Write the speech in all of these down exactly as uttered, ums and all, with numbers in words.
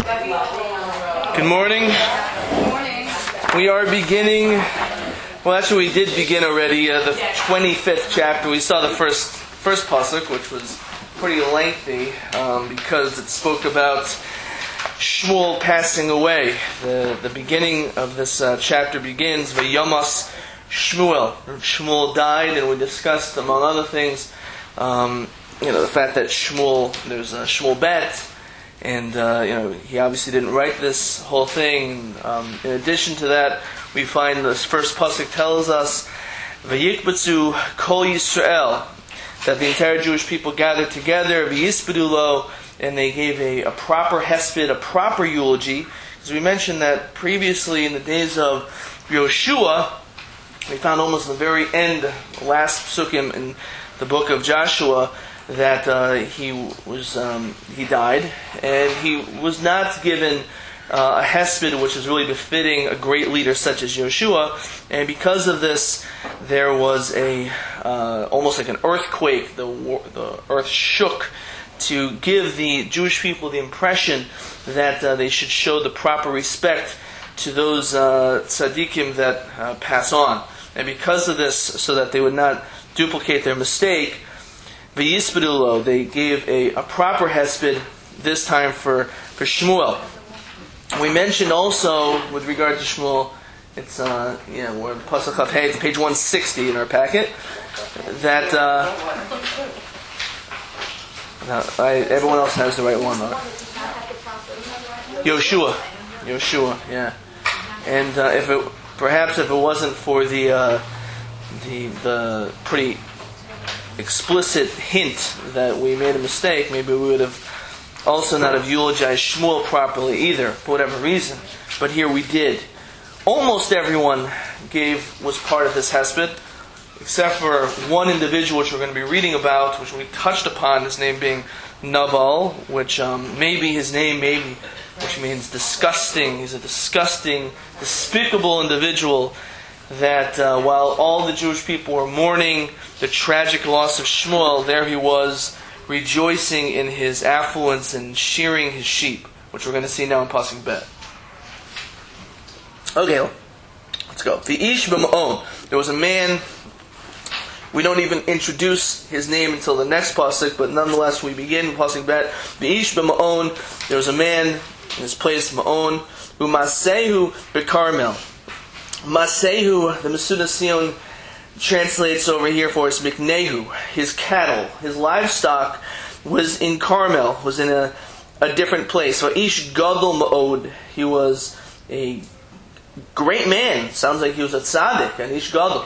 Good morning. Good morning. We are beginning, well actually we did begin already, uh, the twenty-fifth chapter. We saw the first first pasuk, which was pretty lengthy um, because it spoke about Shmuel passing away. The the beginning of this uh, chapter begins, Vayomas Shmuel. Shmuel died, and we discussed, among other things, um, you know, the fact that Shmuel, there's a Shmuel Bet, and uh, you know, he obviously didn't write this whole thing. Um, in addition to that, we find this first pasuk tells us, Vayikbatzu Kol Yisrael, that the entire Jewish people gathered together, V'yispadu lo, and they gave a, a proper hesped, a proper eulogy. Because we mentioned that previously in the days of Yoshua, we found almost in the very end, last psukim in the book of Joshua, that uh, he was um, he died, and he was not given uh, a hesped, which is really befitting a great leader such as Yoshua. And because of this, there was a uh, almost like an earthquake. The the earth shook to give the Jewish people the impression that uh, they should show the proper respect to those uh, tzaddikim that uh, pass on. And because of this, so that they would not duplicate their mistake, V'yispadulo, they gave a, a proper hesped, this time for, for Shmuel. We mentioned also, with regard to Shmuel, it's, uh, you know, we're in Pasuk Chaf Hey, it's page one sixty in our packet, that, uh, no, I, everyone else has the right one, though. Yoshua. Yoshua, yeah. And uh, if it, perhaps if it wasn't for the, uh, the, the pretty explicit hint that we made a mistake, maybe we would have also not have eulogized Shmuel properly either, for whatever reason. But here we did. Almost everyone gave was part of this hesped, except for one individual which we're going to be reading about, which we touched upon, his name being Naval, which um, maybe his name, maybe, which means disgusting. He's a disgusting, despicable individual that uh, while all the Jewish people were mourning the tragic loss of Shmuel, there he was rejoicing in his affluence and shearing his sheep, which we're going to see now in Pasuk Bet. Okay, let's go. The Ish b'ma'on. There was a man, we don't even introduce his name until the next Pasuk, but nonetheless we begin in Pasuk Bet. The Ish b'ma'on. There was a man in his place, Ma'on, u'masehu b'karmel. Masehu, the Masuda Sion translates over here for us, Miknehu, his cattle, his livestock was in Carmel, was in a, a different place. So Ish Gadol Ma'od, he was a great man. Sounds like he was a tzaddik, an Ish Gadol.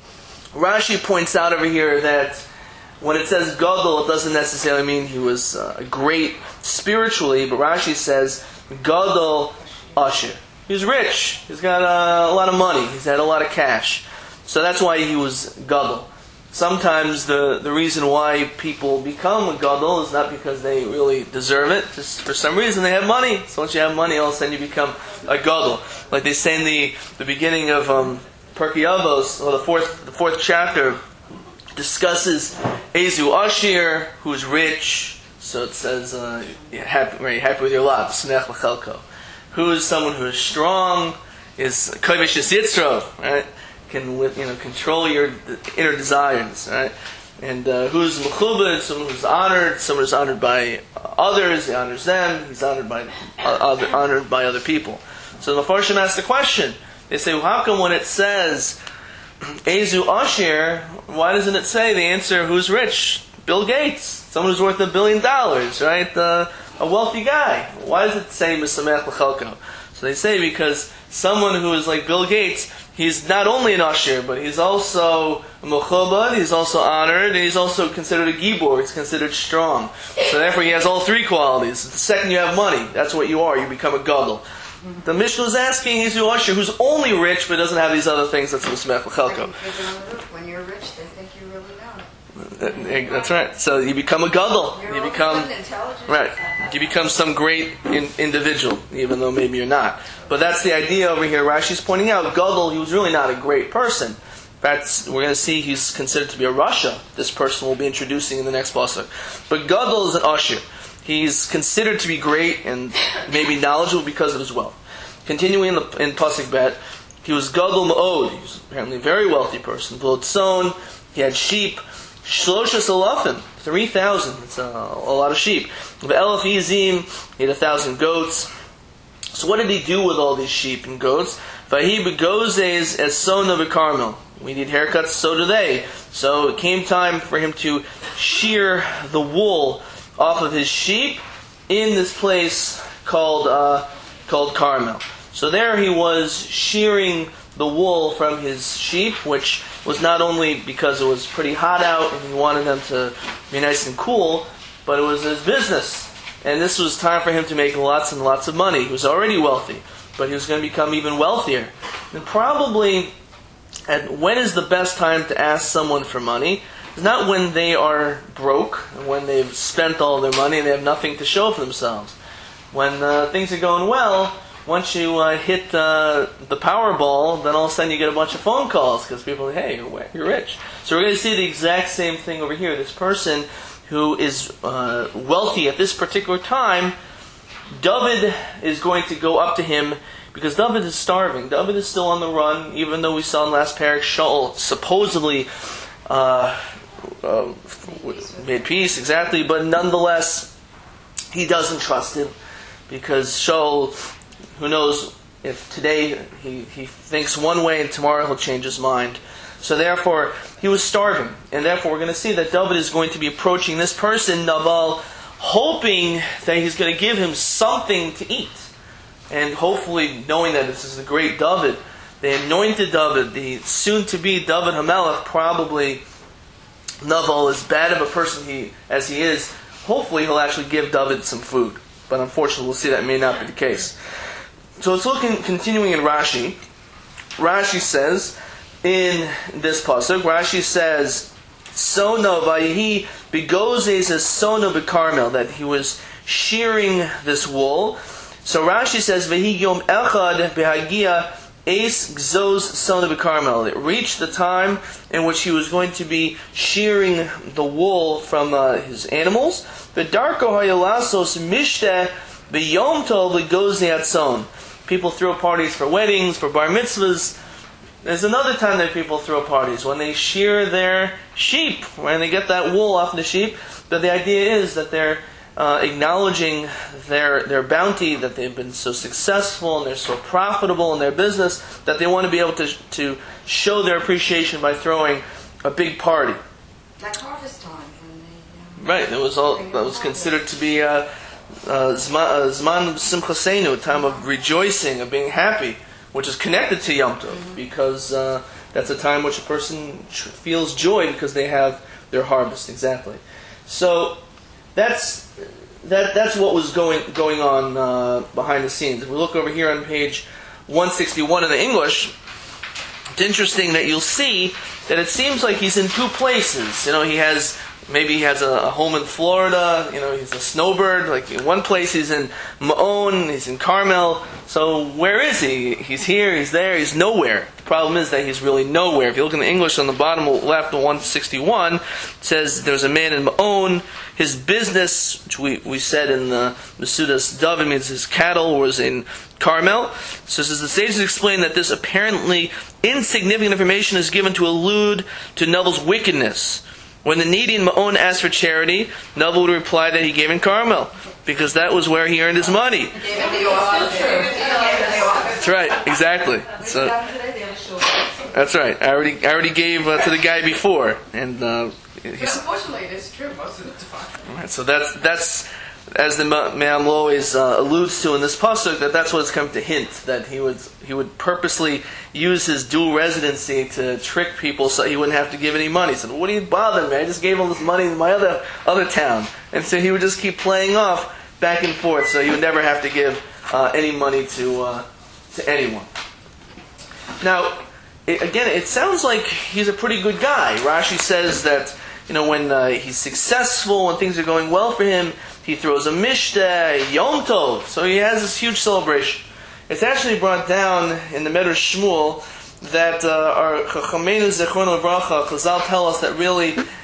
Rashi points out over here that when it says Gadol, it doesn't necessarily mean he was uh, great spiritually, but Rashi says Gadol Asher. He's rich. He's got uh, a lot of money. He's had a lot of cash. So that's why he was Gadol. Sometimes the, the reason why people become a Gadol is not because they really deserve it. Just for some reason they have money. So once you have money, all of a sudden you become a Gadol. Like they say in the, the beginning of um, Pirkei Avos, or the fourth the fourth chapter, discusses Ezu Ashir, who's rich. So it says, uh, you're happy, right, happy with your lot. Snech l'chelko. Who is someone who is strong, is kovish yitzro, right? Can you know control your inner desires, right? And uh, who's mechubed, someone who's honored, someone who's honored by others, he honors them. He's honored by uh, other, honored by other people. So the Mefarshim ask the question. They say, well, how come when it says Ezu Ashir, why doesn't it say the answer who's rich? Bill Gates, someone who's worth a billion dollars, right? Uh, a wealthy guy. Why does it say Misamech L'Chalko? So they say because someone who is like Bill Gates, he's not only an Ashir, but he's also a Mechobad, he's also honored, and he's also considered a Gibor, he's considered strong. So therefore he has all three qualities. The second you have money, that's what you are, you become a Gadol. The Mishnah is asking, he's an Ashir who's only rich, but doesn't have these other things, that's Misamech L'Chalko. When you're rich, they think you really don't. That's right. So you become a Gadol. You're You become right. You become some great in, individual, even though maybe you're not. But that's the idea over here. Rashi's pointing out Gadol. He was really not a great person. In fact, we're going to see he's considered to be a Rasha. This person we'll be introducing in the next pasuk. But Gadol is an Ashir. He's considered to be great and maybe knowledgeable because of his wealth. Continuing in, the, in Pasuk Bet, he was Gadol Ma'od. He was apparently a very wealthy person. V'lotzon, he had sheep. Shloshes alafim, three thousand. That's a, a lot of sheep. V'elaf izim, he had a thousand goats. So what did he do with all these sheep and goats? Vahi begozes as sona v'karmel. We need haircuts, so do they. So it came time for him to shear the wool off of his sheep in this place called uh, called Carmel. So there he was shearing the wool from his sheep, which was not only because it was pretty hot out and he wanted them to be nice and cool, but it was his business. And this was time for him to make lots and lots of money. He was already wealthy, but he was going to become even wealthier. And probably, and when is the best time to ask someone for money? It's not when they are broke, and when they've spent all their money and they have nothing to show for themselves. When uh, things are going well, once you uh, hit uh, the Powerball, then all of a sudden you get a bunch of phone calls because people say, hey, you're, you're rich. So we're going to see the exact same thing over here. This person who is uh, wealthy at this particular time, David is going to go up to him because David is starving. David is still on the run, even though we saw in last parak Shaul supposedly uh, uh, made peace, exactly, but nonetheless, he doesn't trust him because Shaul, who knows if today he, he thinks one way and tomorrow he'll change his mind. So therefore, he was starving. And therefore, we're going to see that David is going to be approaching this person, Nabal, hoping that he's going to give him something to eat. And hopefully, knowing that this is the great David, the anointed David, the soon-to-be David HaMelech, probably Nabal, as bad of a person he as he is, hopefully he'll actually give David some food. But unfortunately, we'll see that may not be the case. So let's look in, continuing in Rashi. Rashi says, in this pasuk, Rashi says, "Sono vayihi begozes as sono bekarmel," that he was shearing this wool. So Rashi says, "Vehi yom echad behagia es gzoz sono bekarmel." It reached the time in which he was going to be shearing the wool from uh, his animals. V'darko hayalasos mishteh b'yom tov legozni atzon. People throw parties for weddings, for bar mitzvahs. There's another time that people throw parties, when they shear their sheep, when they get that wool off the sheep. But the idea is that they're uh, acknowledging their their bounty, that they've been so successful and they're so profitable in their business, that they want to be able to to show their appreciation by throwing a big party. Like harvest time. When they, um, Right, that was all. That was considered to be uh, uh, Zman Zman Simchasenu, a time of rejoicing, of being happy, which is connected to Yom Tov, mm-hmm. because uh, that's a time which a person tr- feels joy because they have their harvest. Exactly. So that's that. That's what was going going on uh, behind the scenes. If we look over here on page one sixty-one in the English, it's interesting that you'll see that it seems like he's in two places. You know, he has. Maybe he has a, a home in Florida, you know, he's a snowbird. Like in one place he's in Ma'on, he's in Carmel. So where is he? He's here, he's there, he's nowhere. The problem is that he's really nowhere. If you look in the English on the bottom left of one sixty-one, it says there's a man in Ma'on. His business, which we, we said in the Masudas David, means his cattle, was in Carmel. So it says the sages explain that this apparently insignificant information is given to allude to Novel's wickedness. When the needy in Ma'on asked for charity, Novel would reply that he gave in Carmel, because that was where he earned his money. That's right, exactly. So, that's right. I already, I already gave uh, to the guy before, and uh, but unfortunately, it is true most of the time. Right, so that's that's as the Me'am always uh, alludes to in this pasuk, that that's what it's come to hint, that he would he would purposely use his dual residency to trick people so he wouldn't have to give any money. He said, "What are you bothering me? I just gave all this money to my other other town," and so he would just keep playing off back and forth, so he would never have to give uh, any money to uh, to anyone. Now, it, again, it sounds like he's a pretty good guy. Rashi says that, you know, when uh, he's successful, when things are going well for him, he throws a mishteh, Yom Tov. So he has this huge celebration. It's actually brought down in the Medrash Shmuel that uh, our Chachamenu Zechron Livracha, Chazal tell us that really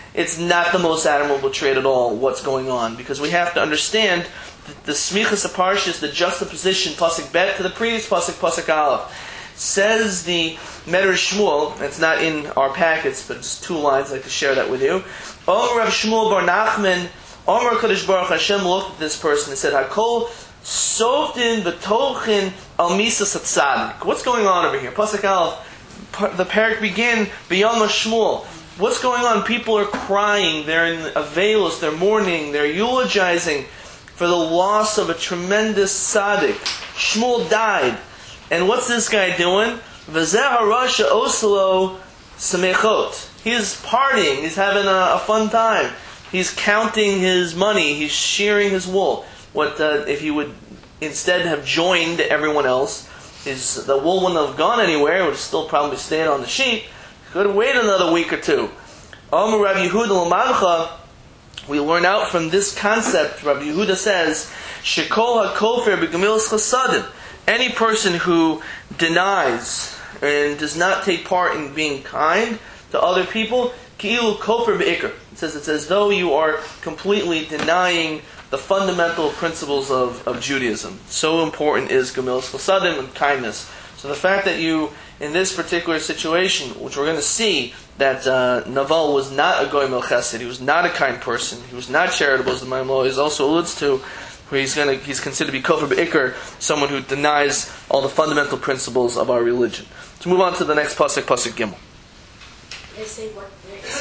it's not the most admirable trait at all, what's going on. Because we have to understand that the Smichas HaParshas, the juxtaposition, Pasuk Bet, to the previous Pasuk, Pasuk Aleph. Says the Medrash Shmuel, it's not in our packets, but just two lines, I'd like to share that with you. Omer Rav Shmuel Bar Nachman, Omer Kadosh Baruch Hashem looked at this person and said, Hakol Softin V'tochin Al Misas HaTzadik. What's going on over here? Pasuk Aleph, the parak begin, B'yom Shmuel. What's going on? People are crying, they're in Avelos, they're mourning, they're eulogizing for the loss of a tremendous tzaddik. Shmuel died. And what's this guy doing? V'zeh harasha oslo samechot. He's partying. He's having a, a fun time. He's counting his money. He's shearing his wool. What uh, if he would instead have joined everyone else? His the wool wouldn't have gone anywhere. It would have still probably stayed on the sheep. He could have waited another week or two. Amar Rav Yehuda l'madcha. We learn out from this concept. Rav Yehuda says, "Shekol hakofer b'gemilas chasadim." Any person who denies and does not take part in being kind to other people, ki'ilu kofer be'ikr. It says it's as though you are completely denying the fundamental principles of, of Judaism. So important is gemilas chasadim and kindness. So the fact that you, in this particular situation, which we're going to see, that uh, Naval was not a goy mel chesed, he was not a kind person, he was not charitable, as the Maimon is also alludes to, where he's going to he's considered to be kofer be'ikr, someone who denies all the fundamental principles of our religion. Let's move on to the next pasuk, pasuk Gimel. They say what where is it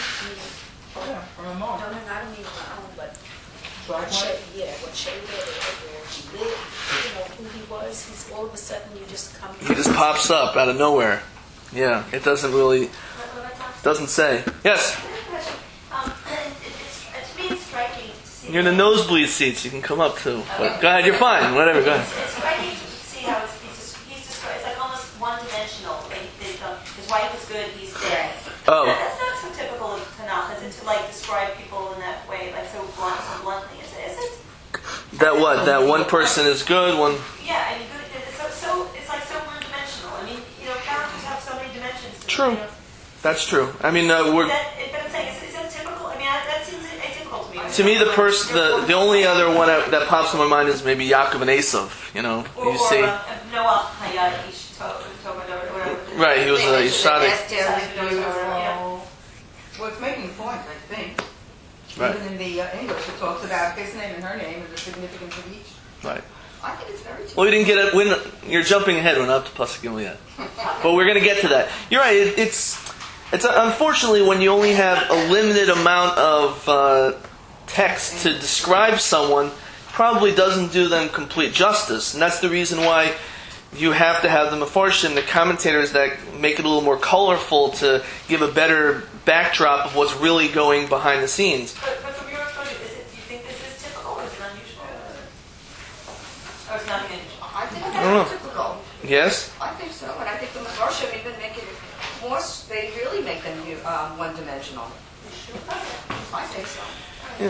from? Yeah, from a mom. No, no, I don't mean from, but Black what shape, yeah, what shape it is, where he lived, you know, who he was. He's all of a sudden you just come. He just pops up out of nowhere. Yeah, it doesn't really doesn't say. Yes. Um, it, it's, it's really striking to see. You're in the nosebleed seats. You can come up too. But go ahead. You're fine. Whatever. Go ahead. It's, it's striking to see how it's, he's, he's described. It's like almost one-dimensional. Like they, um, his wife is good. He's dead. Oh. That, that's not so typical of Tanakh, is it, to like describe people in that way, like so blunt, so bluntly? Is it? Is it? That what? That one person is good. One. Yeah, I mean, good. It's so, so it's like so one-dimensional. I mean, you know, characters have so many dimensions. To True. Them, you know. That's true. I mean, uh, we're. That, but I'm saying, is, is that typical? I mean, that seems atypical to me. To me, the person, the the only other one that, that pops in my mind is maybe Yaakov and Esav. You know, Or, you see. or uh, Noah Hayat Ish Tov, or whatever. Right, he was a Yisrael. Beautiful. Well, it's making points, I think. Right. Even in the uh, English, it talks about his name and her name and the significance of each. Right. I think it's very true. Well, we didn't get it. When you're jumping ahead, we're not up to Pasuk Gimel yet, but we're going to get to that. You're right. It, it's it's uh, unfortunately when you only have a limited amount of uh, text to describe someone, probably doesn't do them complete justice, and that's the reason why you have to have the mefarshim, the commentators that make it a little more colorful to give a better backdrop of what's really going behind the scenes. But, but from your perspective, is it, do you think this is typical or is it unusual? Or is nothing unusual? I think I don't know. it's typical. Yes? I think so, and I think the Mefarshim even make it more, they really make them um, one-dimensional. I think so. Yeah.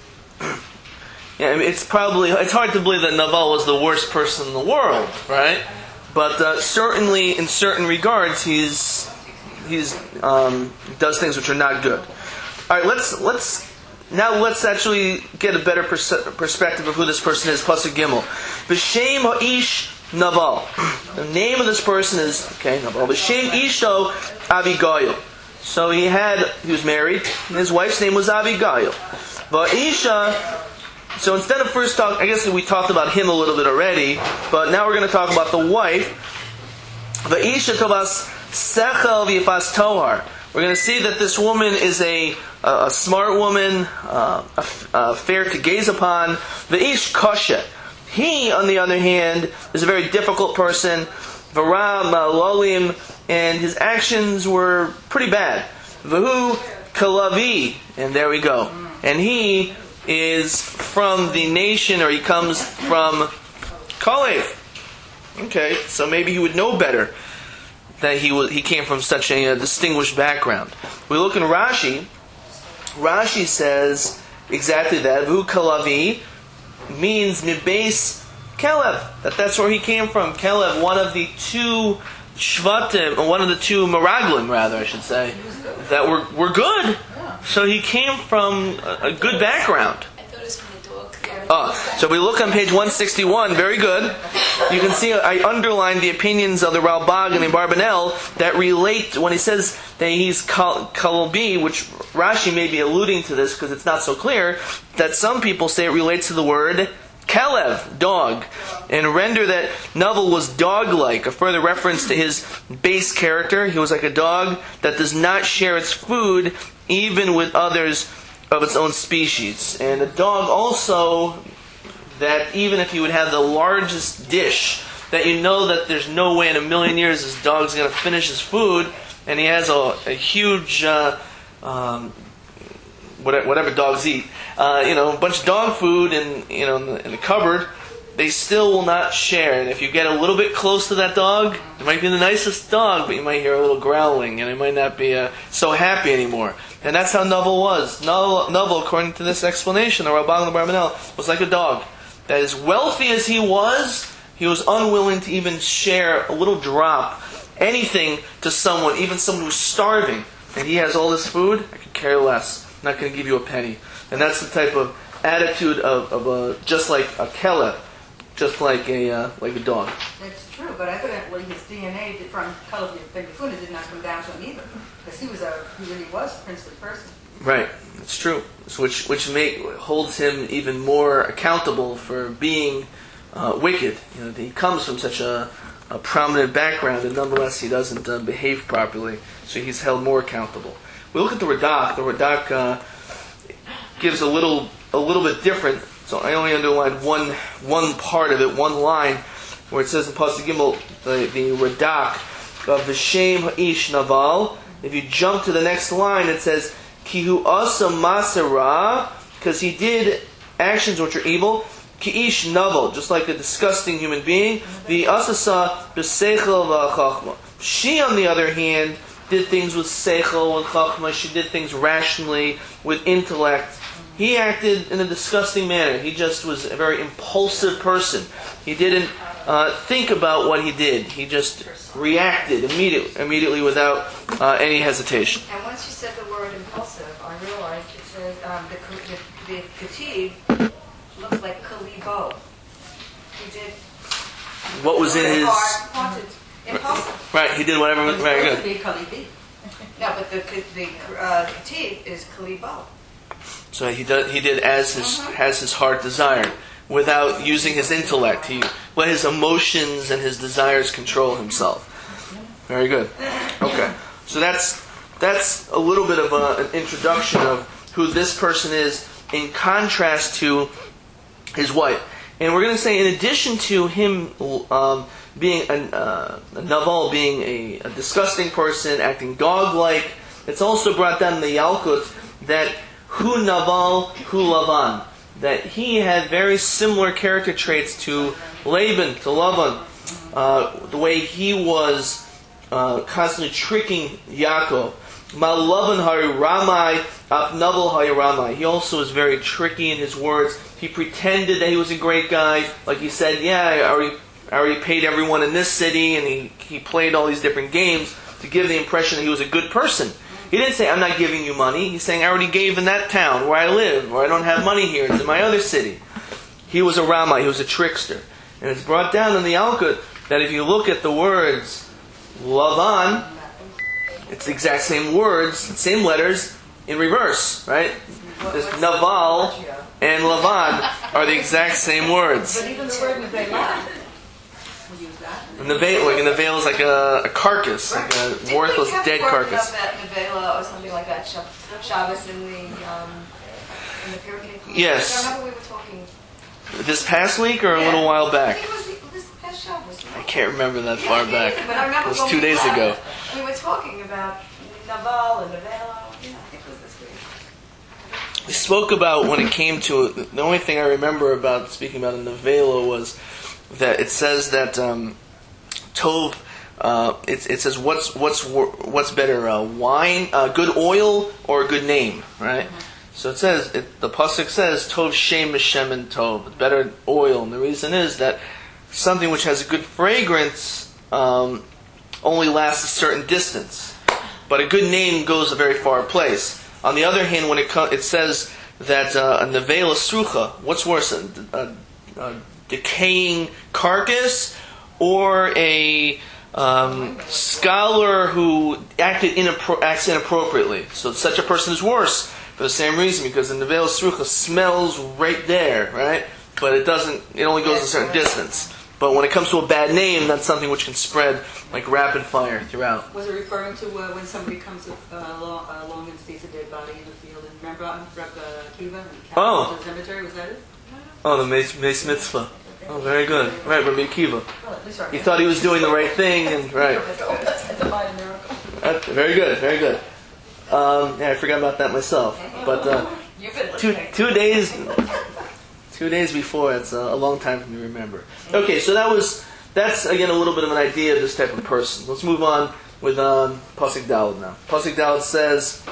Yeah, I mean, it's probably, it's hard to believe that Naval was the worst person in the world, right? But uh, certainly, in certain regards, he's he's um, does things which are not good. All right, let's let's now let's actually get a better pers- perspective of who this person is. Pasuk Gimel, B'Shem Ha'ish Naval. The name of this person is okay Naval. B'Shem Isho Abigail. So he had he was married, and his wife's name was Abigail. Va'isha. So instead of first talk, I guess we talked about him a little bit already, but now we're going to talk about the wife. Va'isha tovas sechel v'yifas tohar. We're going to see that this woman is a a, a smart woman, uh, a, a fair to gaze upon. V'ish kosher. He, on the other hand, is a very difficult person. V'ra ma'lolim, and his actions were pretty bad. V'hu kalavi, and there we go. And he is from the nation, or he comes from Kalev. Okay, so maybe he would know better that he was, he came from such a, a distinguished background. We look in Rashi. Rashi says exactly that. Vu Kalavi means Mibes Kalev. That that's where he came from. Kalev, one of the two Shvatim, or one of the two Meraglim, rather, I should say, that were were good. So he came from a, a good background. I thought it was from the dog. Oh, so we look on page one sixty-one, very good. You can see I underlined the opinions of the Ralbag and the Barbanel that relate, when he says that he's kal- Kalobi, which Rashi may be alluding to this because it's not so clear, that some people say it relates to the word Kelev, dog, and render that Novel was dog-like, a further reference to his base character. He was like a dog that does not share its food even with others of its own species. And a dog also that even if he would have the largest dish, that you know that there's no way in a million years this dog's going to finish his food, and he has a, a huge, uh, um, whatever, whatever dogs eat, uh, you know, a bunch of dog food in, you know, in the, in the cupboard, they still will not share. And if you get a little bit close to that dog, it might be the nicest dog, but you might hear a little growling, and it might not be uh, so happy anymore. And that's how Novel was. Novel, Novel, according to this explanation, the Ralbag and the Barbanel, was like a dog. That as wealthy as he was, he was unwilling to even share a little drop, anything to someone, even someone who's starving. And he has all this food, I could care less. I'm not going to give you a penny. And that's the type of attitude of, of a, just like a Kelev, just like a uh, like a dog. That's true, but evidently his D N A from Kalev Ben Yefunah did not come down to him either, because he was a he really was a princely person. Right, it's true. So which which make, holds him even more accountable for being uh, wicked. You know, he comes from such a, a prominent background, and nonetheless he doesn't uh, behave properly. So he's held more accountable. We look at the Radak. The Radak uh, gives a little a little bit different. So I only underlined one one part of it, one line, where it says in Pasuk Gimel, the, the Radak of V'shem Ha'ish Naval. If you jump to the next line, it says Kihu Asa Masara, because he did actions which are evil. Ki'ish Naval, just like a disgusting human being. The Asasa B'Seichel V'Chachma. She, on the other hand, did things with Seichel and Chachma. She did things rationally, with intellect. He acted in a disgusting manner. He just was a very impulsive person. He didn't uh, think about what he did. He just reacted immediately, immediately without uh, any hesitation. And once you said the word impulsive, I realized it says um, the the, the Ketiv looks like Kalibo. He did. What was in his? Haunted, impulsive. Right, he did whatever. It's Very supposed good. to be Kalibi. No, but the the uh, Ketiv is Kalibo. So he did, he did as his as his heart desired, without using his intellect. He let his emotions and his desires control himself. Very good. Okay, so that's that's a little bit of a, an introduction of who this person is in contrast to his wife. And we're going to say, in addition to him um, being a, uh, a Naval, being a, a disgusting person, acting dog-like, it's also brought down in the Yalkut that Hu Naval, Hu Lavan, that he had very similar character traits to Laban, to Lavan, uh, the way he was uh, constantly tricking Yaakov. Ma Lavan hari Ramai, af Naval hari Ramai. He also was very tricky in his words. He pretended that he was a great guy, like he said, yeah, I already, I already paid everyone in this city, and he, he played all these different games to give the impression that he was a good person. He didn't say, I'm not giving you money. He's saying, I already gave in that town where I live, or I don't have money here. It's in my other city. He was a Ramai. He was a trickster. And it's brought down in the Yalkut that if you look at the words Lavan, it's the exact same words, same letters, in reverse, right? This Naval and Lavan are the exact same words. But even the word Nevela, we use that. And the veil, like, and the veil is like a, a carcass, like a worthless dead carcass. Did we have Nevela or something like that, Shabbos in the um, in the Pyramid? Yes. I remember we were talking. This past week or a Yeah. little while I back? think it was the- this past Shabbos. I can't remember that Yeah, far yeah, back. But I remember It was when two we days met, ago. We were talking about Naval and Nevela. Yeah, I think it was this week. We spoke about when it came to it, the only thing I remember about speaking about in the Vela was that it says that um, Tov. Uh, it, it says what's what's wor- what's better, uh, wine, uh, good oil, or a good name, right? Mm-hmm. So it says it, the pasuk says Tov Shem Mishem Tov, better oil, and the reason is that something which has a good fragrance um, only lasts a certain distance, but a good name goes a very far place. On the other hand, when it co- it says that uh, a nevela srucha, what's worse, a, a, a decaying carcass or a um, scholar who acted inappro- acts inappropriately? So such a person is worse for the same reason, because the nevela srucha smells right there, right? But it doesn't. It only goes a certain distance. But when it comes to a bad name, that's something which can spread like rapid fire throughout. Was it referring to uh, when somebody comes uh, along, uh, along and sees a dead body in the field? And remember um, Reb uh, Kiva and Oh. the cemetery? Was that it? Oh, the Mace, Mace Mitzvah. Oh, very good. Right, Rabbi Akiva. Well, at least right He now. thought he was doing the right thing, and right. It's a mighty miracle. Uh, very good, very good. Um, yeah, I forgot about that myself. But uh, You've been two listening. two days, two days before, it's a, a long time for me to remember. Okay, so that was that's again a little bit of an idea of this type of person. Let's move on with um, Pasuk Daled now. Pasuk Daled says,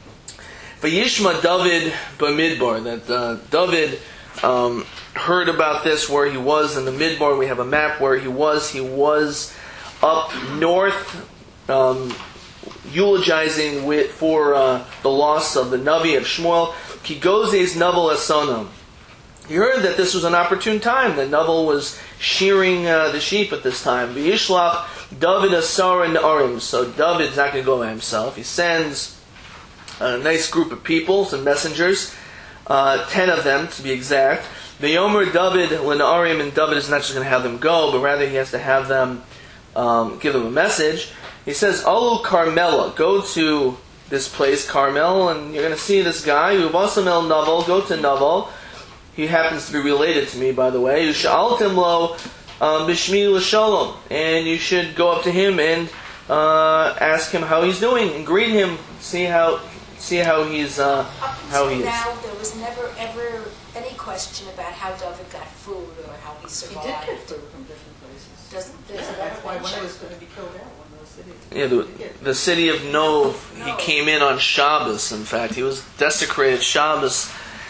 "Vayishma David b'midbar," that uh, David um, heard about this where he was in the midbar. We have a map where he was. He was up north, um, eulogizing with, for uh, the loss of the Navi of Shmuel. Ki gozes Naval Esonam. He heard that this was an opportune time, that Naval was shearing uh, the sheep at this time. V'yishlach David Asar and Arim. So David's not going to go by himself. He sends a nice group of people, some messengers, uh, ten of them to be exact. V'yomer David l'Arim, and David is not just going to have them go, but rather he has to have them um, give them a message. He says, Alu Carmela, go to this place, Carmel, and you're going to see this guy, Uvasamel Naval, go to Naval. He happens to be related to me, by the way. Yish'altim lo b'shmi l'shalom, and you should go up to him and uh, ask him how he's doing, and greet him, see how see how he's uh, Up how he until is. now, there was never ever any question about how David got food or how he He survived. did get food from different places. Doesn't there's Yeah, a that's why when mention? he was going to be killed out, one of those cities. Yeah, the, the city of Nov, he came in on Shabbos, in fact. He was desecrated Shabbos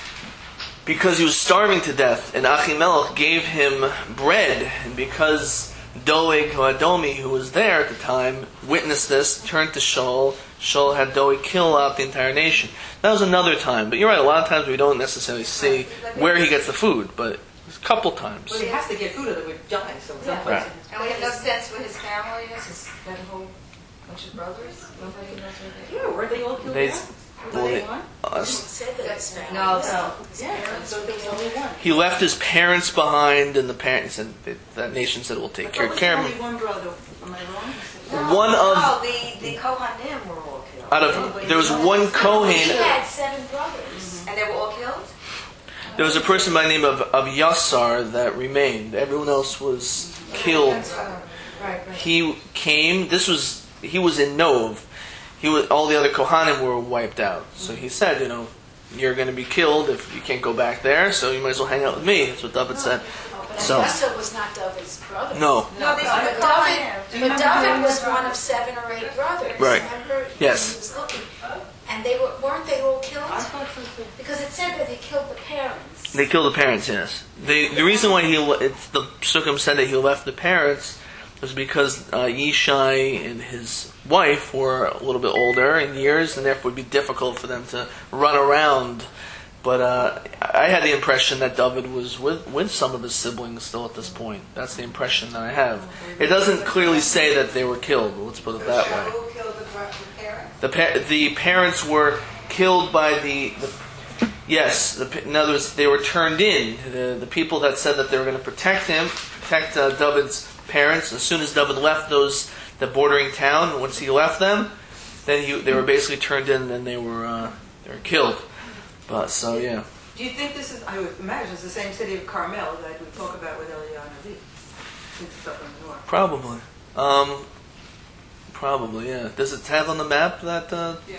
because he was starving to death, and Achimelech gave him bread, and because Doeg Adomi, who was there at the time, witnessed this, turned to Shaul. Shaul had Doeg kill out the entire nation. That was another time, but you're right, a lot of times we don't necessarily see where he gets the food, but a couple times. Well, he has to get food or they would die, so Yeah. someplace. Right. And we have no sense what his family is, his, that whole bunch of brothers? Nobody knows where they are. Yeah, were they all killed They- out? well, Were they they- one? He Us. said that his family. No, was- no. his Yeah, parents so were there was killed. only one. He left his parents behind, and the parents and that nation said, "We'll take I care, thought care there of was him." only one brother. Am I wrong? No, One of- no, the, the Kohanim were all killed. Out of there was one He Kohen. had seven brothers. And they were all killed? There was a person by the name of, of Yassar that remained. Everyone else was killed. Right, right. He came. This was he was in Nov. He was all the other Kohanim were wiped out. So he said, you know, you're going to be killed if you can't go back there. So you might as well hang out with me. That's what David said. But So- Yasser was not David's brother. No. No, these But were the David, Kohanim. but David was one of seven or eight brothers. Right. Remember? Yes. He was looking. And they were, weren't they all killed? I thought so too. Because it said that they killed the parents. They killed the parents. Yes. The the reason why he le- it's the Sukkim said that he left the parents was because uh, Yishai and his wife were a little bit older in years, and therefore it would be difficult for them to run around. But uh, I had the impression that David was with, with some of his siblings still at this point. That's the impression that I have. It doesn't clearly say that they were killed. Let's put it that way. Who killed the, bro- the parents? The pa- the parents were killed by the, the yes. The, in other words, they were turned in. The the people that said that they were going to protect him, protect uh, David's parents. As soon as David left those the bordering town, once he left them, then he, they were basically turned in and they were uh, they were killed. But so yeah, Do you think this is, I would imagine it's the same city of Carmel that we talk about with Eliyahu Navi, since it's up in the north? probably, um, probably yeah. Does it have on the map that? Uh, Yeah.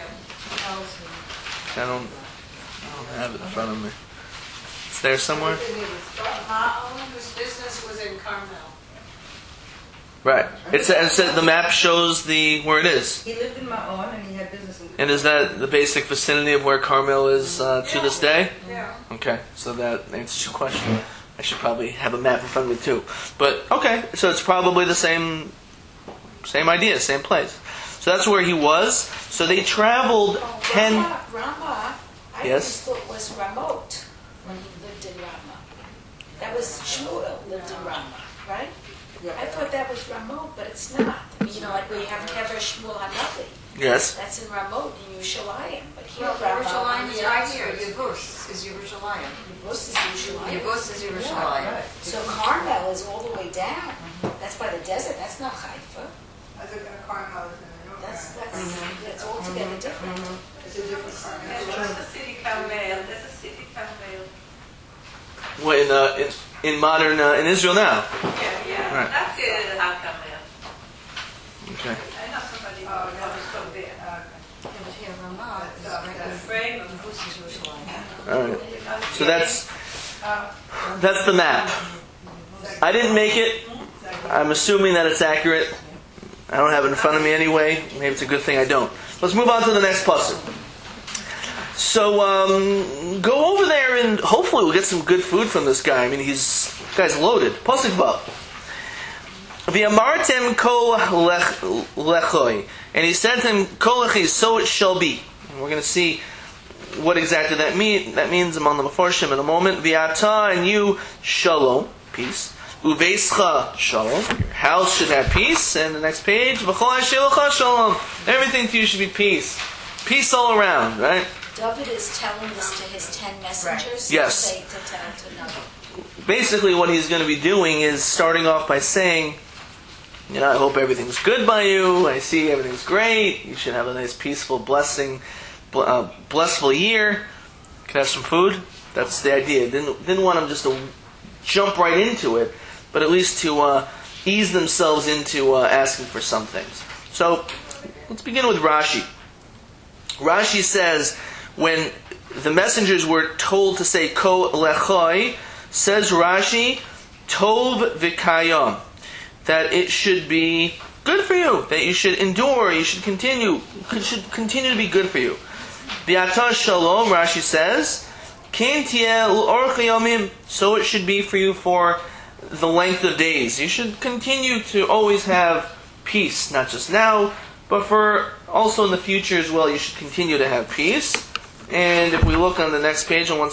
I don't I don't have it in front of me. It's there somewhere. Ma'on, whose business was in Carmel. Right. It's it said the map shows the where it is. He lived in Ma'on and he had business in... And is that the basic vicinity of where Carmel is uh, to this day? Yeah. Okay, so that answers your question. I should probably have a map in front of me too. But okay, so it's probably the same, same idea, same place. So that's where he was. So they traveled Oh, ten. Rama, Rama, I Yes? always thought was Ramot when he lived in Rama. That was Shmuel lived in Rama, right? I thought that was Ramot, but it's not. I mean, you know, like we have Kever Shmuel Hanavi. Yes. That's in Ramot in Yerushalayim, but here Well, Rama Yerushalayim on is the right here. outskirts. Yevus is Yerushalayim. Yevus is Yerushalayim. Yevus is Yerushalayim. So Carmel is all the way down. That's by the desert. That's not Haifa. I think a Carmel is in the north. That's that's that's altogether different. It's a different Carmel. That's a city Carmel, that's a city Carmel. Well, in, uh, in in modern uh, in Israel now. Yeah, yeah, Right. that's good, how Carmel. Okay. I know somebody who Oh, was from there. Uh, Yeah, but here Ramah is right That's here. Frame of Yevus is Yerushalayim. All right. So that's uh, that's the map. I didn't make it. I'm assuming that it's accurate. I don't have it in front of me anyway. Maybe it's a good thing I don't. Let's move on to the next pasuk. So um, go over there and hopefully we'll get some good food from this guy. I mean, he's this guy's loaded. Pasuk vav. V'amartem kol lech- lechoi, and he said to him, "Kol lechi, so it shall be." And we're going to see what exactly that mean. That means among the Meforshim in a moment. V'ata, and you shalom, peace. Uveischa shalom, your house should have peace. And the next page, V'chol ha'shilucha shalom, everything to you should be peace, peace all around, right? David is telling this to his ten messengers. Yes. Say to tell to another. Basically what he's going to be doing is starting off by saying, you know, I hope everything's good by you. I see everything's great. You should have a nice, peaceful, blessing, bl- uh, blissful year. Can I have some food? That's the idea. Didn't didn't want them just to jump right into it, but at least to uh, ease themselves into uh, asking for some things. So let's begin with Rashi. Rashi says when the messengers were told to say Ko lechoi, says Rashi, Tov v'kayam, that it should be good for you, that you should endure, you should continue, it should continue to be good for you. V'ata shalom, Rashi says, Ken tieh l'orch yomim, so it should be for you for the length of days. You should continue to always have peace, not just now, but for also in the future as well. You should continue to have peace. And if we look on the next page on one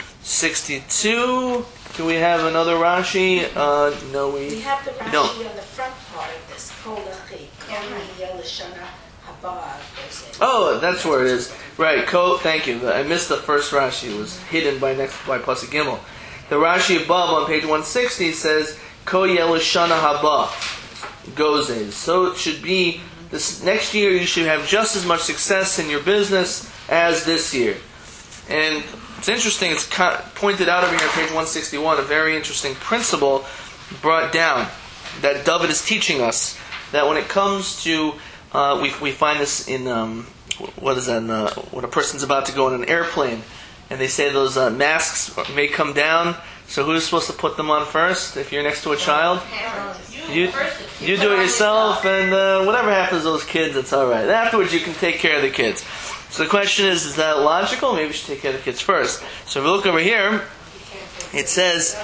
sixty-two, do we have another Rashi? Uh, no, we, We have the Rashi don't. on the front part of this. Kol lechi, kol yelishana haba. Oh, that's where it is. Right, Ko, thank you. I missed the first Rashi. It was hidden by next by Pasuk Gimel. The Rashi above on page one sixty says, Ko Yelushana Haba, Gozes. So it should be, this next year you should have just as much success in your business as this year. And it's interesting, it's co- pointed out over here on page one sixty-one, a very interesting principle brought down that David is teaching us, that when it comes to, uh, we, we find this in, um, what is that, in, uh, when a person's about to go on an airplane, and they say those uh, masks may come down, so who's supposed to put them on first if you're next to a child? You, you do it yourself, and uh, whatever happens to those kids, it's alright. Afterwards you can take care of the kids. So the question is, is that logical? Maybe we should take care of the kids first. So if we look over here, it says,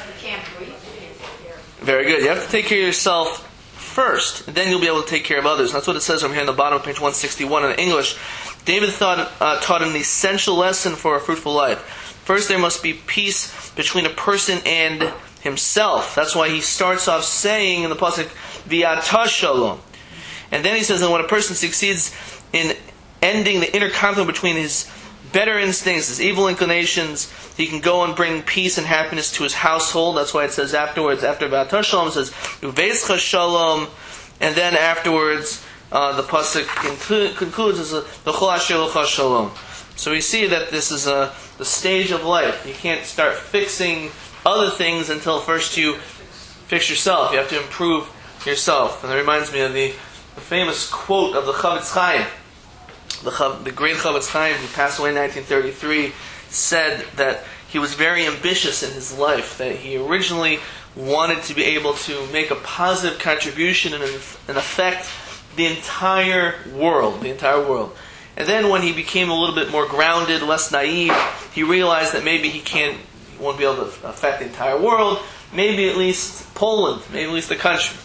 very good, you have to take care of yourself first, and then you'll be able to take care of others. And that's what it says over here on the bottom of page one sixty-one in English. David thought, uh, taught an essential lesson for a fruitful life. First, there must be peace between a person and himself. That's why he starts off saying in the pasuk, V'ata shalom. And then he says that when a person succeeds in ending the inner conflict between his better instincts, his evil inclinations, he can go and bring peace and happiness to his household. That's why it says afterwards, after V'ata shalom, it says, Uveischa shalom. And then afterwards, uh, the pasuk conclu- concludes as V'chol ha'shilucha shalom. So we see that this is a the stage of life. You can't start fixing other things until first you fix yourself. You have to improve yourself. And that reminds me of the, the famous quote of the Chavetz Chaim. The, Chav, the great Chavetz Chaim, who passed away in nineteen thirty-three, said that he was very ambitious in his life, that he originally wanted to be able to make a positive contribution and, and affect the entire world, the entire world. And then when he became a little bit more grounded, less naive, he realized that maybe he can't, he won't be able to affect the entire world, maybe at least Poland, maybe at least the country.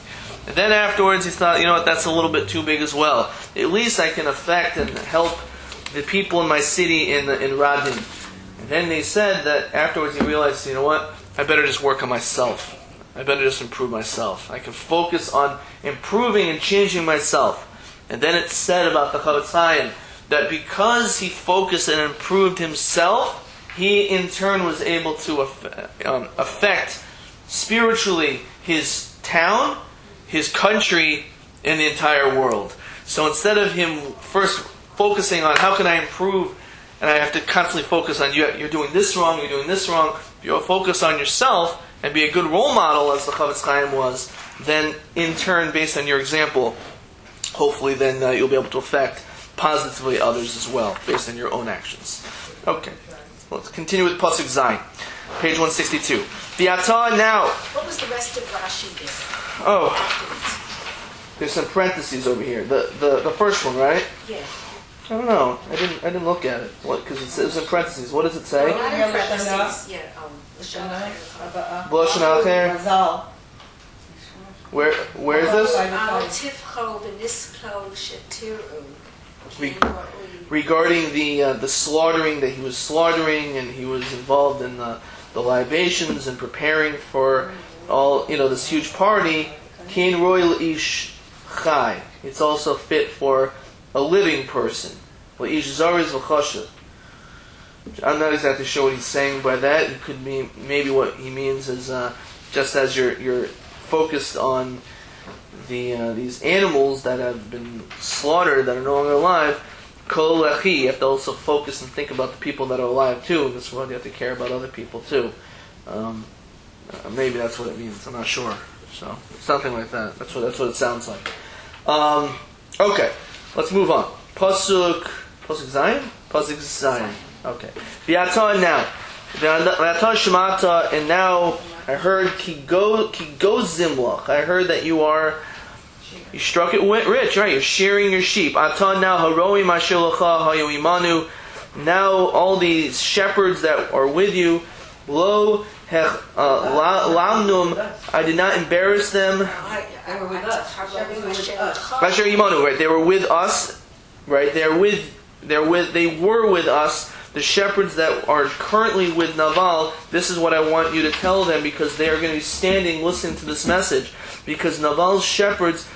And then afterwards he thought, you know what, that's a little bit too big as well. At least I can affect and help the people in my city in in Radin. And then they said that afterwards he realized, you know what, I better just work on myself. I better just improve myself. I can focus on improving and changing myself. And then it's said about the Chofetz Chaim that because he focused and improved himself, he in turn was able to um, affect spiritually his town, his country, and the entire world. So instead of him first focusing on how can I improve, and I have to constantly focus on you, you're doing this wrong, you're doing this wrong, if you focus on yourself and be a good role model as the Chofetz Chaim was, then in turn, based on your example, hopefully then uh, you'll be able to affect positively others as well, based on your own actions. Okay, let's continue with Pasuk Zayin, page one sixty-two. The Atah now. What was the rest of Rashi there? Oh, Afterwards? there's some parentheses over here. The the, the first one, right? Yeah. I don't know. I didn't I didn't look at it. What? Because it says in parentheses. What does it say? Not in parentheses. Yeah. Um, Lashon Ha'er. Lashon Ha'er. Where where is this? Al tifcho v'nisklo shetiru. Re- regarding the uh, the slaughtering that he was slaughtering, and he was involved in the, the libations and preparing for all, you know, this huge party. Kin royal ish chai. It's also fit for a living person. Ish zariz v'chashav. I'm not exactly sure what he's saying by that. It could mean, maybe what he means is uh, just as you're you're focused on the uh, these animals that have been slaughtered that are no longer alive, kol lechi, you have to also focus and think about the people that are alive too. This one you have to care about other people too. Um, uh, maybe that's what it means. I'm not sure. So something like that. That's what that's what it sounds like. Um, okay, let's move on. Pasuk Pasuk Zayin? Pasuk Zayin. Okay. V'yata now. V'yata shemata, and now I heard ki go ki go zimlach. I heard that you are you struck it rich, right? You're shearing your sheep. Ata now haroi mashilacha hayu imanu. Now all these shepherds that are with you, lo hech lamnum. I did not embarrass them. They were with us. They were with us. Masher imanu, right? They were with us, right? They're with. They're with. They were with us. The shepherds that are currently with Naval, this is what I want you to tell them, because they are going to be standing listening to this message. Because Naval's shepherds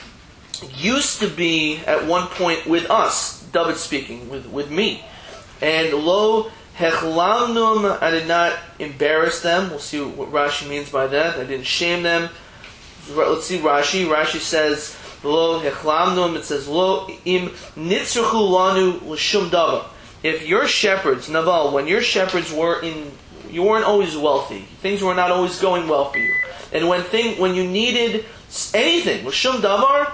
used to be at one point with us, David speaking, with, with me. And lo hechlamnum, I did not embarrass them. We'll see what Rashi means by that. I didn't shame them. Let's see Rashi. Rashi says, lo hechlamnum, it says, lo im nitzruchu lanu l'shum davar. If your shepherds, Naval, when your shepherds were in, you weren't always wealthy. Things were not always going well for you. And when thing, when you needed anything, l'shum davar,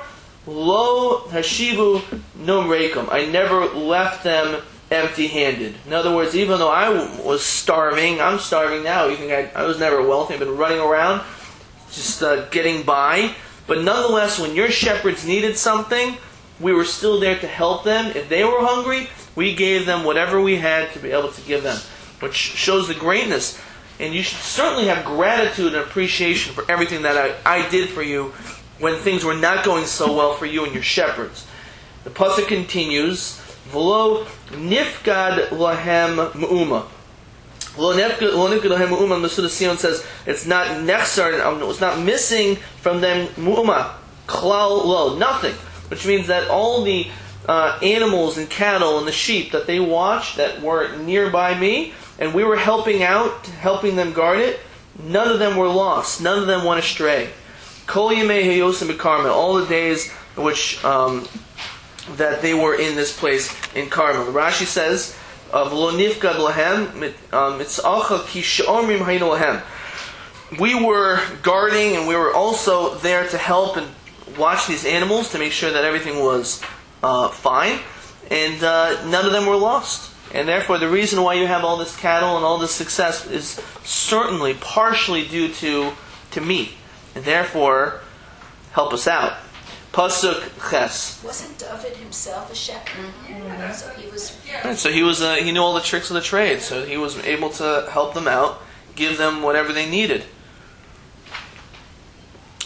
lo hashivu num reikum. I never left them empty-handed. In other words, even though I was starving, I'm starving now. You think I, I was never wealthy? I've been running around, just uh, getting by. But nonetheless, when your shepherds needed something, we were still there to help them. If they were hungry, we gave them whatever we had to be able to give them, which shows the greatness. And you should certainly have gratitude and appreciation for everything that I, I did for you when things were not going so well for you and your shepherds. The pasuk continues, V'lo nifgad lahem me'uma. V'lo nifgad lahem me'uma. Masuda Sion says it's not nechsar, it's not missing from them me'uma. Klal lo, nothing. Which means that all the uh, animals and cattle and the sheep that they watched that were nearby me, and we were helping out, helping them guard it, none of them were lost. None of them went astray. Kol yemei hayosim b'Karmel, all the days which um, that they were in this place in Carmel. Rashi says, "V'lo nifgad lahem mitz'acha ki she'omrim haynu lahem." We were guarding, and we were also there to help and watch these animals to make sure that everything was uh, fine, and uh, none of them were lost. And therefore, the reason why you have all this cattle and all this success is certainly partially due to to me. And therefore, help us out. Pasuk Ches. Wasn't David himself a shepherd? Mm-hmm. So he was. Right, so he was. Uh, he knew all the tricks of the trade. So he was able to help them out, give them whatever they needed.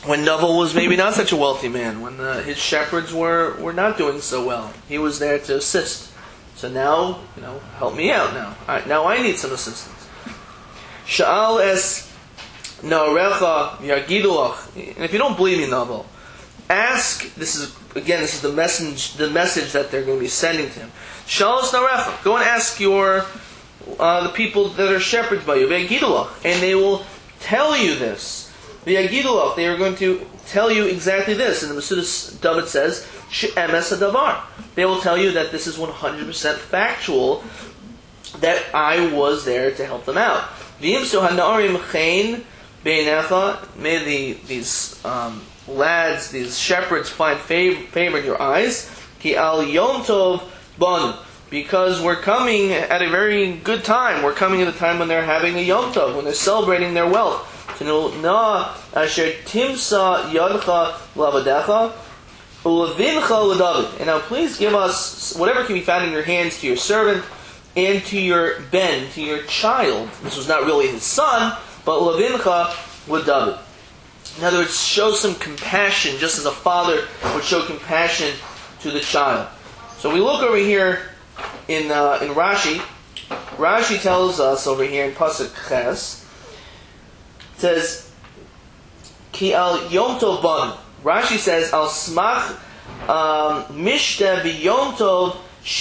when Naval was maybe not such a wealthy man, when uh, his shepherds were, were not doing so well. He was there to assist. So now, you know, help me out now. I, now I need some assistance. Sha'al es na'arecha yagidulach. And if you don't believe me, Naval, ask, this is, again, this is the message, the message that they're going to be sending to him. Sha'al es na'arecha. Go and ask your, uh, the people that are shepherds by you, yagidulach, and they will tell you this. The Yagidulach, they are going to tell you exactly this. And the Masudas David says, She'emes hadavar. They will tell you that this is one hundred percent factual, that I was there to help them out. V'imsu hana'arim chein beinecha. May the, these um, lads, these shepherds find favor, favor in your eyes. Ki al yom tov banu. Because we're coming at a very good time. We're coming at a time when they're having a yom tov, when they're celebrating their wealth. Na asher timsa yadcha lavadecha ulavincha l'David. And now please give us whatever can be found in your hands to your servant and to your ben, to your child. This was not really his son, but ulavincha l'David. In other words, show some compassion, just as a father would show compassion to the child. So we look over here in uh, in Rashi. Rashi tells us over here in Pasuk Ches. It says, Ki al Yom Tov banu. Rashi says, Al smach mishte v'Yom Tov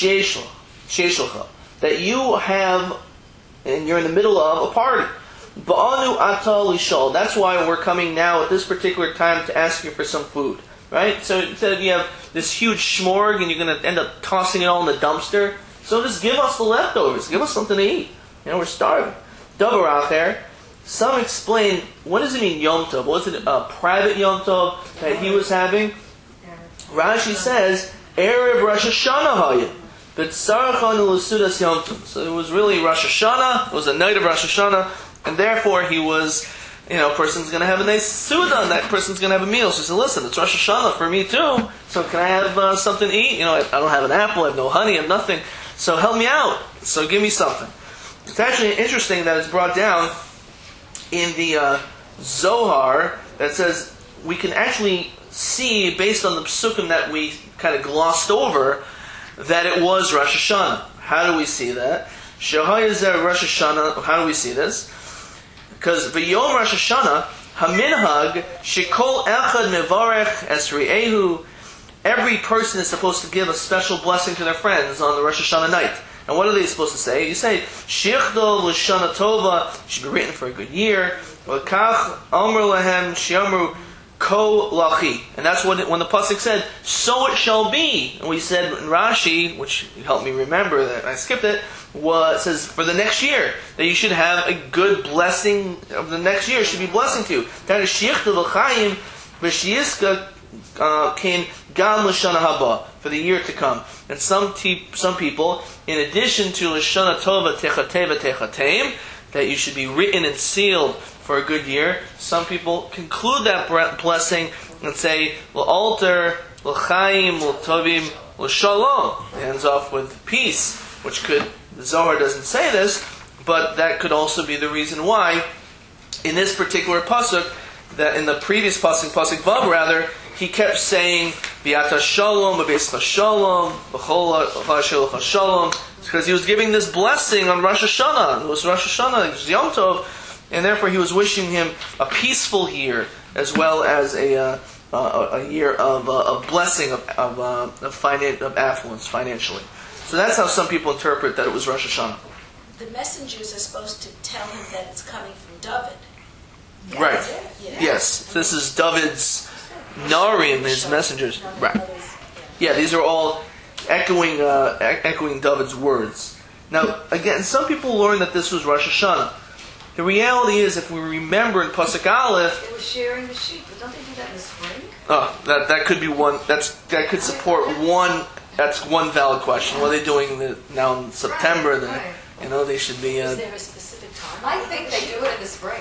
sheishlcha. That you have, and you're in the middle of a party. Ba'anu atal lishol. That's why we're coming now at this particular time to ask you for some food. Right? So instead of you have this huge shmorg and you're going to end up tossing it all in the dumpster, so just give us the leftovers. Give us something to eat. You know, we're starving. Davar out there. Some explain, what does it mean Yom Tov? Was it a private Yom Tov that he was having? Rashi says, Erev Rosh Hashanah hayah, b'tzarachan l'sudas Yom Tov. So it was really Rosh Hashanah, it was a night of Rosh Hashanah, and therefore he was, you know, a person's going to have a nice suda, and that person's going to have a meal. So he said, listen, it's Rosh Hashanah for me too, so can I have uh, something to eat? You know, I, I don't have an apple, I have no honey, I have nothing, so help me out, so give me something. It's actually interesting that it's brought down in the uh, Zohar that says we can actually see, based on the psukim that we kind of glossed over, that it was Rosh Hashanah. How do we see that? Shehayazeh Rosh Hashanah. How do we see this? Because v'yom Rosh Hashanah haminhag shekol echad mevarech esri'ehu. Every person is supposed to give a special blessing to their friends on the Rosh Hashanah night. And what are they supposed to say? You say, Shichdo l'shana tova, should be written for a good year. L'kach amr lahem shiamru ko lachi. And that's what it, when the pasuk said, so it shall be. And we said in Rashi, which helped me remember that I skipped it, was, it says for the next year, that you should have a good blessing of the next year, should be blessing to you. That is Shichdo l'chaim v'shiyiska kin gam l'shana haba, for the year to come. And some te- some people, in addition to L'shana Tova Techateva Techatem, that you should be written and sealed for a good year, some people conclude that blessing and say, L'alter, L'chaim, L'tovim, L'shalom. It ends off with peace, which could, the Zohar doesn't say this, but that could also be the reason why, in this particular pasuk, that in the previous pasuk, pasuk Vav rather, he kept saying, V'yata shalom, v'beischa shalom, v'chol ha'shelcha shalom, because he was giving this blessing on Rosh Hashanah. It was Rosh Hashanah, it was Yom Tov, and therefore he was wishing him a peaceful year, as well as a uh, uh, a year of, uh, of blessing, of of, uh, of, finan- of affluence financially. So that's how some people interpret that it was Rosh Hashanah. The messengers are supposed to tell him that it's coming from David. Yeah, right. Yeah. Yes. This is David's Narim, his messengers. Right. Yeah, these are all echoing uh, e- echoing David's words. Now, again, some people learn that this was Rosh Hashanah. The reality is, if we remember in Pasuk Aleph, They were sharing the sheep, but don't they do that in the spring? oh, that that could be one. That's that could support one. That's one valid question. What are they doing the, now in September? Right, Then right. you know they should be. Uh, Is there a specific time? I think they do it in the spring.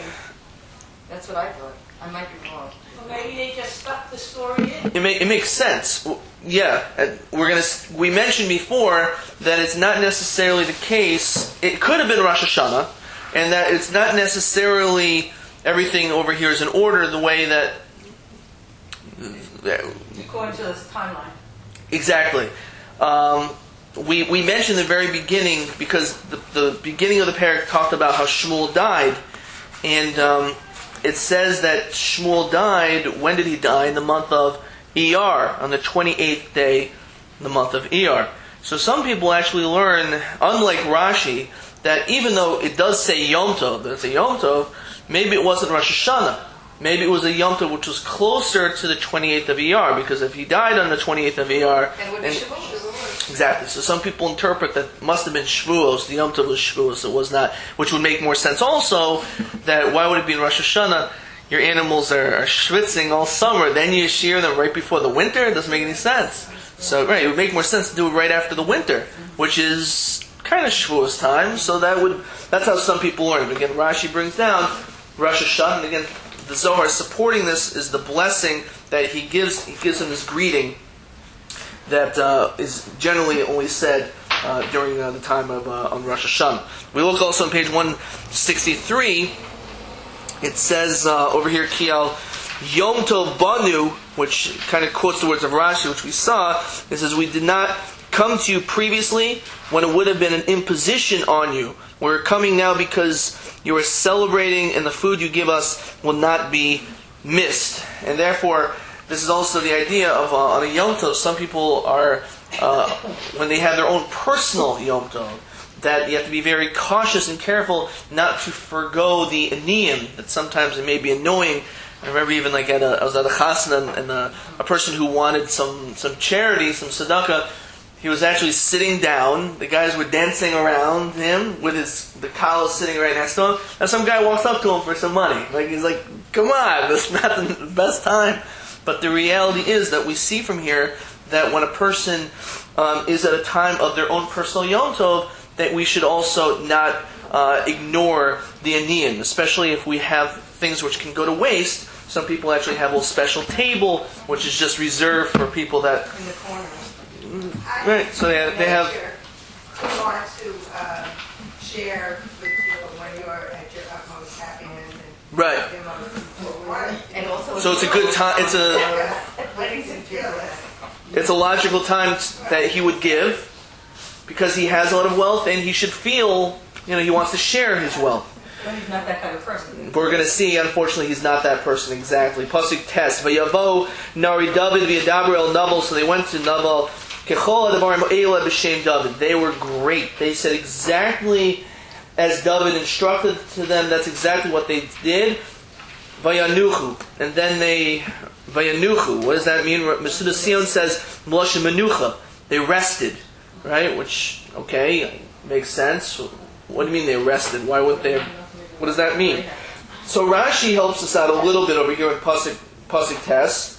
That's what I thought. I might be wrong. Well, maybe they just stuck the story in. It, may, it makes sense. Yeah, and we're gonna. We mentioned before that it's not necessarily the case. It could have been Rosh Hashanah, and that it's not necessarily everything over here is in order the way that According to this timeline. Exactly. Um, we we mentioned the very beginning because the, the beginning of the parak talked about how Shmuel died, and um, it says that Shmuel died. When did he die? In the month of Iyar, on the twenty-eighth day, in the month of Iyar. So some people actually learn, unlike Rashi, that even though it does say Yom Tov, that it's a Yom Tov, maybe it wasn't Rosh Hashanah. Maybe it was a Yom Tov which was closer to the twenty-eighth of Iyar, because if he died on the twenty-eighth of Iyar... And would be Shavuos. Exactly. So some people interpret that it must have been Shavuos, the Yom Tov was Shavuos, it was not, which would make more sense also, that why would it be in Rosh Hashanah? Your animals are, are schwitzing all summer, then you shear them right before the winter? It doesn't make any sense. So, right, it would make more sense to do it right after the winter, which is kind of Shavuos time, so that would, that's how some people learn. But again, Rashi brings down Rosh Hashanah, and again, the Zohar supporting this is the blessing that he gives. He gives him this greeting that uh, is generally only said uh, during uh, the time of uh, on Rosh Hashanah. We look also on page one sixty-three. It says uh, over here, Kiel Yom Tov Banu, which kind of quotes the words of Rashi, which we saw. It says, "We did not come to you previously when it would have been an imposition on you. We're coming now because you are celebrating, and the food you give us will not be missed." And therefore, this is also the idea of uh, on a Yom Tov. Some people are, uh, when they have their own personal Yom Tov, that you have to be very cautious and careful not to forgo the aniyim, that sometimes it may be annoying. I remember even like at a, I was at a chasna, and, and a, a person who wanted some, some charity, some tzedakah, he was actually sitting down. The guys were dancing around him with his the kala sitting right next to him. And some guy walks up to him for some money. Like he's like, "Come on, this is not the best time." But the reality is that we see from here that when a person um, is at a time of their own personal Yom Tov, that we should also not uh, ignore the aniyim, especially if we have things which can go to waste. Some people actually have a little special table which is just reserved for people that. In the corner. Right, so they have, they have Who want to uh, share with you when you're at your utmost happiness and right. your most And also So it's a good time. It's a weddings and fearless. it's a logical time that he would give because he has a lot of wealth and he should feel, you know, he wants to share his wealth. But he's not that kind of person. We're going to see, unfortunately, he's not that person exactly. Pasuk test. Vayavo nari David v'yadaber el Nabal. So they went to Nabal. Kechol adavarim eila b'shem David. They were great. They said exactly as David instructed to them. That's exactly what they did. Vayanuchu. And then they... Vayanuchu. What does that mean? Mesuda Sion says, Mloshe Menucha. They rested. Right? Which, okay, makes sense. What do you mean they rested? Why would they... What does that mean? So Rashi helps us out a little bit over here in Pasuk, Pasuk Tes.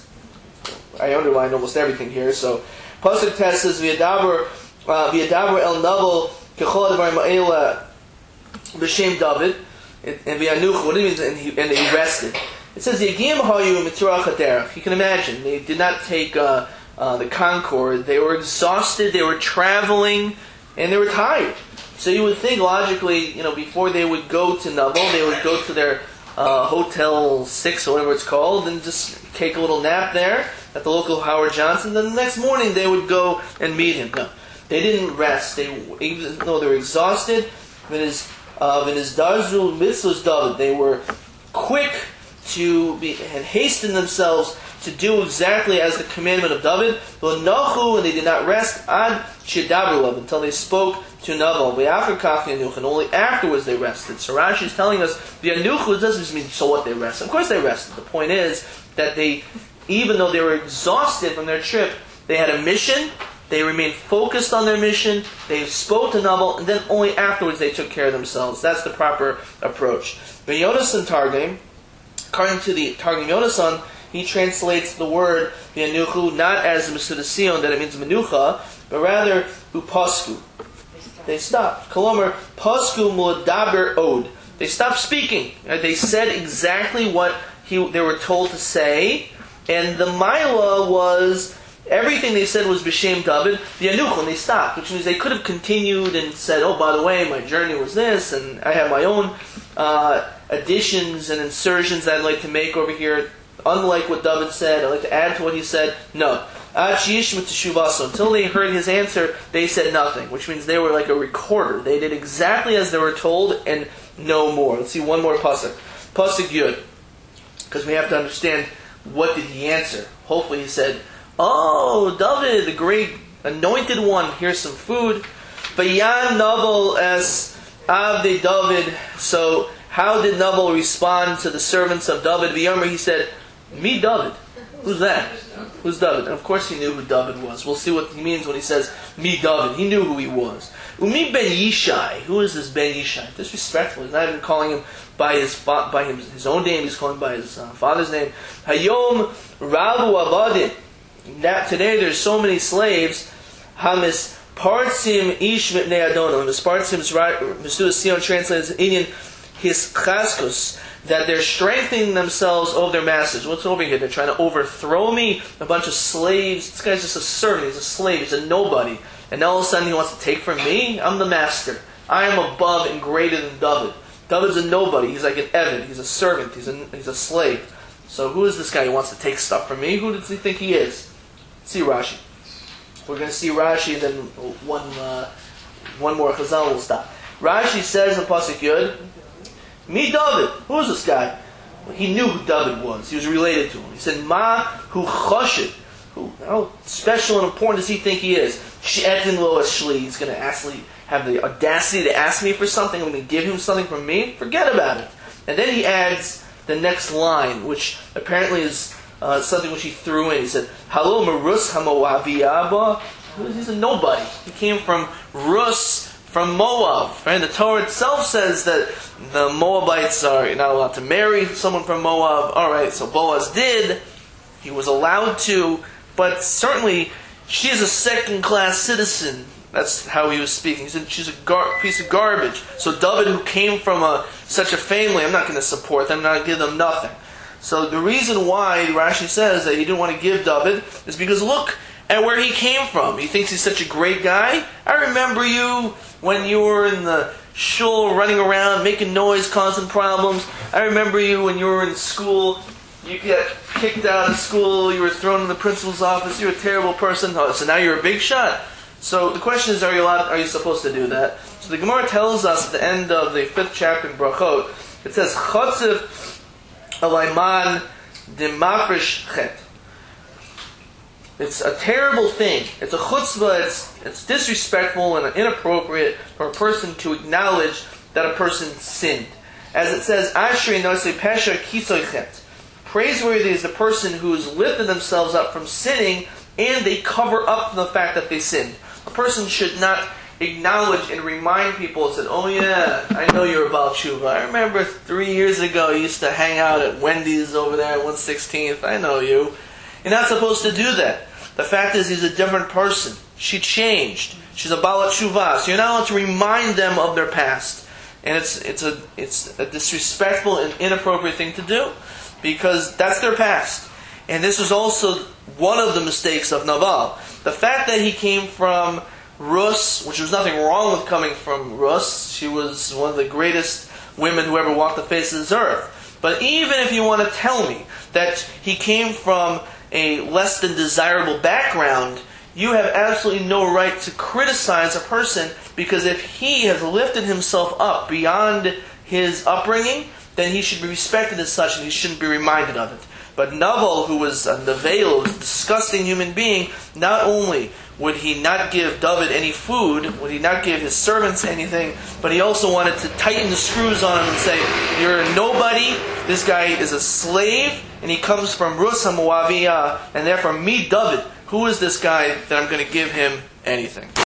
I underlined almost everything here. So Pasuk Tes says, V'yadaber uh, V'yadaber el Nabal kechol advarim ha'ela b'shem David. And V'yanuch, what do you mean? And he, and he rested. It says, Yagim hayu mitzrach haderech. You can imagine, they did not take uh, uh, the Concord. They were exhausted, they were traveling, and they were tired. So you would think logically, you know, before they would go to Nabal, they would go to their uh, Hotel six or whatever it's called, and just take a little nap there at the local Howard Johnson. Then the next morning they would go and meet him. No, they didn't rest. They, even though they were exhausted, when his uh, when his darzul mitzvahs David, they were quick to be and hasten themselves to do exactly as the commandment of David. Nachu, and they did not rest ad shedabru until they spoke to Nabal. And only afterwards they rested. So Rashi is telling us the anuchu doesn't mean so what they rested. Of course they rested. The point is that they, even though they were exhausted from their trip, they had a mission. They remained focused on their mission. They spoke to Nabal, and then only afterwards they took care of themselves. That's the proper approach. The Yonasan Targum, according to the Targum Yonasan, he translates the word V'yanuchu not as Mesuda Sion, that it means menucha, but rather upasku. They stopped. Kolomer pasku mu'daber od. They stopped speaking. They said exactly what he, they were told to say, and the Maila was everything they said was b'shem David V'yanuchu, and they stopped, which means they could have continued and said, "Oh, by the way, my journey was this, and I have my own uh, additions and insertions that I'd like to make over here." unlike what David said. I'd like to add to what he said. No. Until they heard his answer, they said nothing, which means they were like a recorder. They did exactly as they were told and no more. Let's see one more pasuk. Pasuk Yud. Because we have to understand, what did he answer? Hopefully he said, oh, David, the great anointed one, here's some food. Vayan Naval as Avdei David. So how did Naval respond to the servants of David? V'yomer, he said, me David. Who's that? Who's David? And of course he knew who David was. We'll see what he means when he says, me David. He knew who he was. Umi ben Yishai. Who is this ben Yishai? Disrespectful. He's not even calling him by his fa- by his, his own name. He's calling him by his uh, father's name. Hayom Rabu Avadim. Now, today there's so many slaves. Hamis Partzim Ish Mipnei Adonim. Hamis Partzim is right. Masuda Sion translates Indian his chaskus, that they're strengthening themselves over their masters. What's over here? They're trying to overthrow me. A bunch of slaves. This guy's just a servant. He's a slave. He's a nobody. And now all of a sudden he wants to take from me? I'm the master. I am above and greater than David. David's a nobody. He's like an Evid. He's a servant. He's a, he's a slave. So who is this guy who wants to take stuff from me? Who does he think he is? Let's see Rashi. We're going to see Rashi and then one uh, one more Chazal will stop. Rashi says in Pasuk Yud, me David. Who is this guy? Well, he knew who David was. He was related to him. He said, Ma hu choshed. Who, how special and important does he think he is? She'etin lo ashli. He's going to actually have the audacity to ask me for something. I'm going to give him something from me. Forget about it. And then he adds the next line, which apparently is uh, something which he threw in. He said, Halo marus hamoaviyaba. He's a nobody. He came from Rus, from Moab. Right? The Torah itself says that the Moabites are not allowed to marry someone from Moab. Alright, so Boaz did. He was allowed to. But certainly, she is a second-class citizen. That's how he was speaking. He said she's a gar- piece of garbage. So David, who came from a, such a family, I'm not going to support them. I'm not going to give them nothing. So the reason why Rashi says that he didn't want to give David is because look at where he came from. He thinks he's such a great guy. I remember you when you were in the shul running around, making noise, causing problems. I remember you when you were in school. You get kicked out of school, you were thrown in the principal's office, you're a terrible person. Oh, so now you're a big shot. So the question is, are you allowed, are you supposed to do that? So the Gemara tells us at the end of the fifth chapter in Brachot, it says, Chotzif alayman demafresh chet. It's a terrible thing. It's a chutzpah, it's, it's disrespectful and inappropriate for a person to acknowledge that a person sinned. As it says, Ashrei nosei pesha kisoy chet. Praiseworthy is the person who has lifted themselves up from sinning and they cover up the fact that they sinned. A person should not acknowledge and remind people and say, oh yeah, I know you're about tshuva. I remember three years ago you used to hang out at Wendy's over there at one sixteenth. I know you. You're not supposed to do that. The fact is he's a different person. She changed. She's a balat tshuva. So you're not allowed to remind them of their past. And it's it's a it's a disrespectful and inappropriate thing to do. Because that's their past. And this was also one of the mistakes of Naval. The fact that he came from Rus, which was nothing wrong with coming from Rus. She was one of the greatest women who ever walked the face of this earth. But even if you want to tell me that he came from a less than desirable background, you have absolutely no right to criticize a person, because if he has lifted himself up beyond his upbringing, then he should be respected as such, and he shouldn't be reminded of it. But Naval, who was a Nevel, a disgusting human being, not only would he not give David any food, would he not give his servants anything, but he also wanted to tighten the screws on him and say, you're a nobody, this guy is a slave, and he comes from Rus HaMoaviyah, and therefore me, David, who is this guy that I'm going to give him anything?